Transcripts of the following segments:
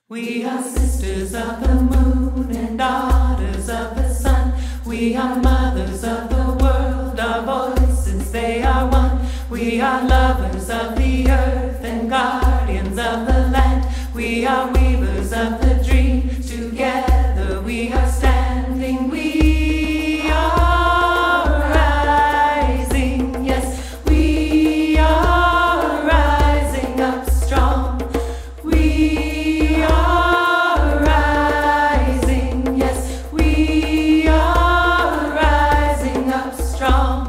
We are sisters of the moon and daughters of the sun. We are mothers of the world, our voices they are one. We are lovers of the earth and guardians of the land. We are weavers of the dream, together we are standing. We are rising, yes, we are rising up strong. We are rising, yes, we are rising up strong.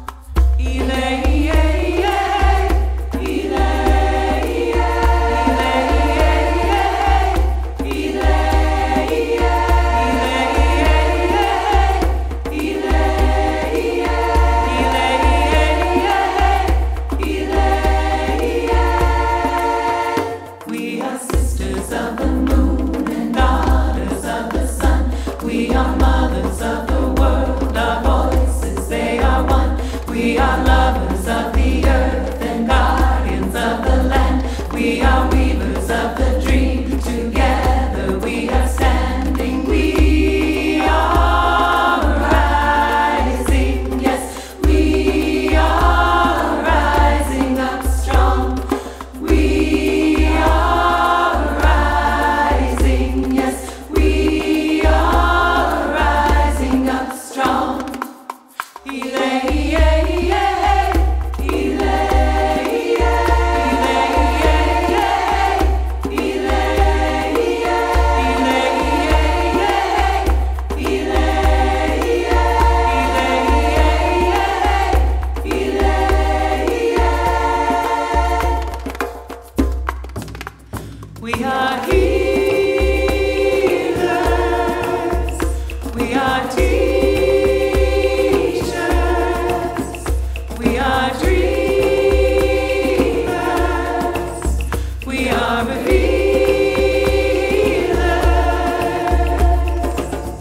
We are sisters of the moon and daughters of the sun. We are mothers of the world, our voices they are one. We are lovers of the earth and guardians of the land. We are weavers of the dream, together we are standing. We are rising, yes, we are rising up strong. We are rising, yes, we are rising up strong. We are healers, we are teachers, we are dreamers, we are revealers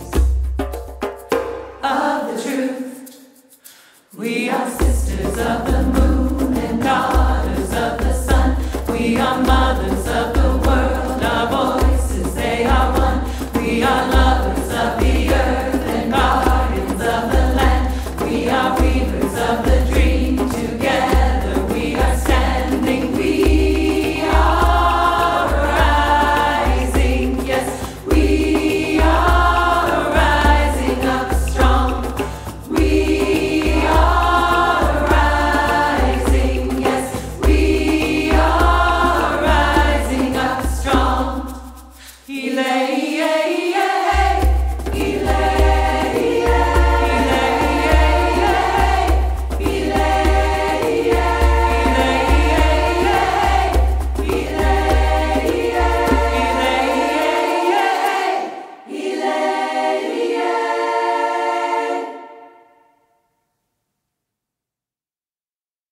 of the truth. We are sisters of the moon and daughters of the sun. We are mothers of